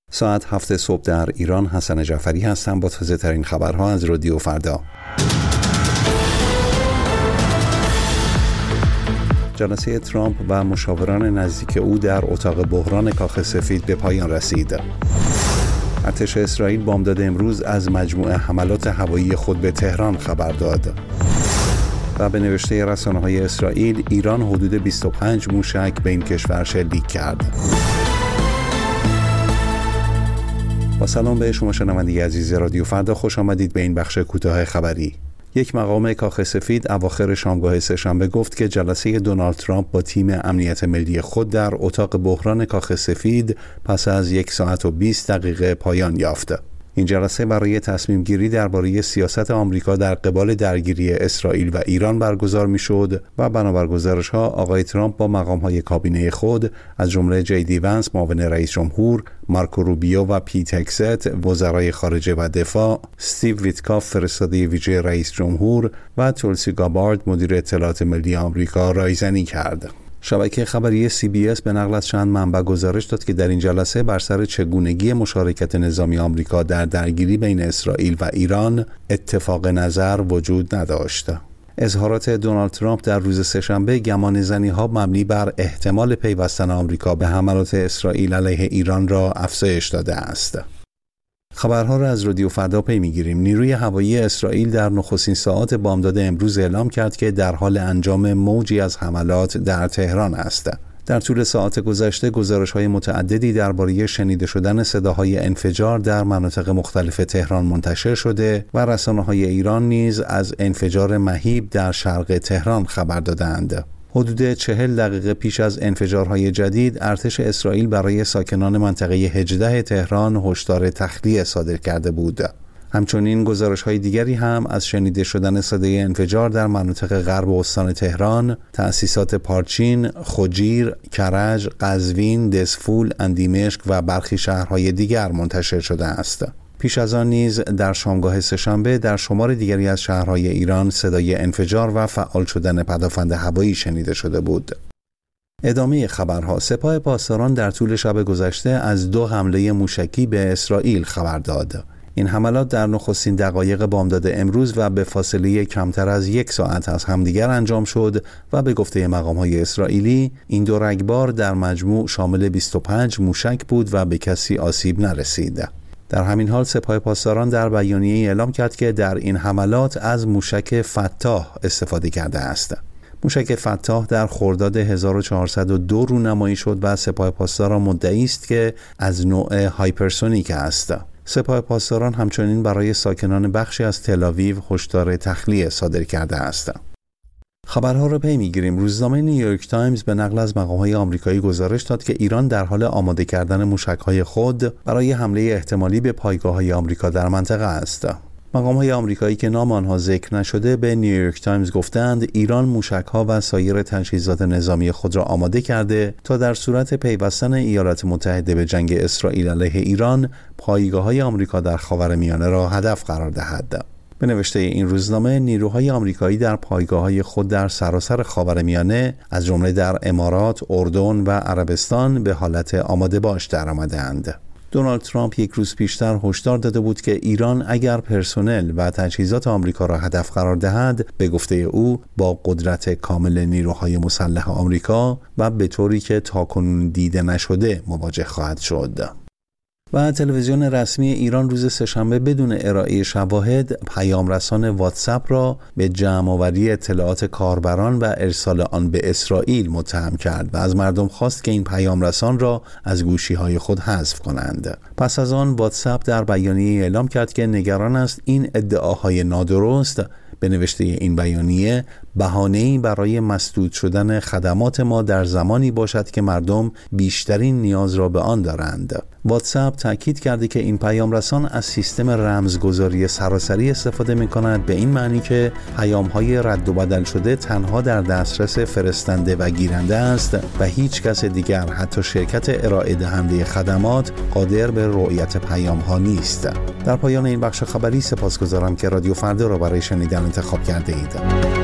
ساعت 7 صبح در ایران. حسن جعفری هستم با تازه ترین خبرها از رادیو فردا. جلسه ترامپ و مشاوران نزدیک او در اتاق بحران کاخ سفید به پایان رسید. ارتش اسرائیل بامداد امروز از مجموعه حملات هوایی خود به تهران خبر داد. و به نوشته رسانه‌های اسرائیل، ایران حدود 25 موشک به این کشور شلیک کرد. با سلام به شما شنونده عزیز رادیو فردا، خوش آمدید به این بخش کوتاه خبری. یک مقام کاخ سفید اواخر شامگاه سه‌شنبه گفت که جلسه دونالد ترامپ با تیم امنیت ملی خود در اتاق بحران کاخ سفید پس از 1 ساعت و 20 دقیقه پایان یافت. این جلسه برای تصمیم گیری درباره سیاست آمریکا در قبال درگیری اسرائیل و ایران برگزار می‌شد و بنابر گزارش‌ها آقای ترامپ با مقام‌های کابینه خود از جمله جی ونس معاون رئیس جمهور، مارکو روبیو و پیت هگست وزرای خارجه و دفاع، استیو ویتکاف فرستاده ویژه رئیس جمهور و تولسی گابارد مدیر اطلاعات ملی آمریکا رایزنی کرد. شبکه خبری CBS به نقل از چند منبع گزارش داد که در این جلسه بر سر چگونگی مشارکت نظامی آمریکا در درگیری بین اسرائیل و ایران اتفاق نظر وجود نداشت. اظهارات دونالد ترامپ در روز سه‌شنبه گمانه‌زنی‌ها مبنی بر احتمال پیوستن آمریکا به حملات اسرائیل علیه ایران را افزایش داده است. خبرها را از رادیو فردا پی می‌گیریم. نیروی هوایی اسرائیل در نخستین ساعات بامداد امروز اعلام کرد که در حال انجام موجی از حملات در تهران است. در طول ساعات گذشته گزارش‌های متعددی درباره شنیده شدن صداهای انفجار در مناطق مختلف تهران منتشر شده و رسانه‌های ایران نیز از انفجار مهیب در شرق تهران خبر دادند. حدود 40 دقیقه پیش از انفجارهای جدید، ارتش اسرائیل برای ساکنان منطقه 18 تهران هشدار تخلیه صادر کرده بود. همچنین گزارش‌های دیگری هم از شنیده شدن صدای انفجار در مناطق غرب استان تهران، تأسیسات پارچین، خجیر، کرج، قزوین، دسفول، اندیمشک و برخی شهرهای دیگر منتشر شده است. پیش از آن نیز در شامگاه سه‌شنبه در شمار دیگری از شهرهای ایران صدای انفجار و فعال شدن پدافند هوایی شنیده شده بود. ادامه خبرها: سپاه پاسداران در طول شب گذشته از 2 حمله موشکی به اسرائیل خبر داد. این حملات در نخستین دقایق بامداد امروز و به فاصله کمتر از 1 ساعت از همدیگر انجام شد و به گفته مقام‌های اسرائیلی این 2 رگبار در مجموع شامل 25 موشک بود و به کسی آسیب نرسید. در همین حال سپاه پاسداران در بیانیه‌ای اعلام کرد که در این حملات از موشک فتاح استفاده کرده است. موشک فتاح در خرداد 1402 رونمایی شد و سپاه پاسداران مدعی است که از نوع هایپرسونیک است. سپاه پاسداران همچنین برای ساکنان بخشی از تل‌آویو هشدار تخلیه صادر کرده است. خبرها را پی می‌گیریم. روزنامه نیویورک تایمز به نقل از مقام‌های آمریکایی گزارش داد که ایران در حال آماده کردن موشک‌های خود برای حمله احتمالی به پایگاه‌های آمریکا در منطقه است. مقام‌های آمریکایی که نام آنها ذکر نشده به نیویورک تایمز گفتند ایران موشک‌ها و سایر تجهیزات نظامی خود را آماده کرده تا در صورت پیوستن ایالات متحده به جنگ اسرائیل علیه ایران، پایگاه‌های آمریکا در خاورمیانه را هدف قرار دهد. به نوشته این روزنامه، نیروهای آمریکایی در پایگاه‌های خود در سراسر خاورمیانه از جمله در امارات، اردن و عربستان به حالت آماده باش درآمده‌اند. دونالد ترامپ 1 روز پیشتر هشدار داده بود که ایران اگر پرسنل و تجهیزات آمریکا را هدف قرار دهد، به گفته او با قدرت کامل نیروهای مسلح آمریکا و به طوری که تاکنون دیده نشده مواجه خواهد شد. و تلویزیون رسمی ایران روز سه‌شنبه بدون ارائه شواهد پیامرسان واتساپ را به جمع‌آوری اطلاعات کاربران و ارسال آن به اسرائیل متهم کرد و از مردم خواست که این پیامرسان را از گوشی‌های خود حذف کنند. پس از آن واتساپ در بیانیه اعلام کرد که نگران است این ادعاهای نادرست، به نوشته این بیانیه، بهانه‌ای برای مسدود شدن خدمات ما در زمانی باشد که مردم بیشترین نیاز را به آن دارند. واتساپ تاکید کرده که این پیامرسان از سیستم رمزگذاری سراسری استفاده می‌کند، به این معنی که پیام‌های رد و بدل شده تنها در دسترس فرستنده و گیرنده است و هیچ کس دیگر، حتی شرکت ارائه دهنده خدمات، قادر به رؤیت پیام‌ها نیست. در پایان این بخش خبری سپاسگزارم که رادیو فردا را برای شنیدن انتخاب کرده اید.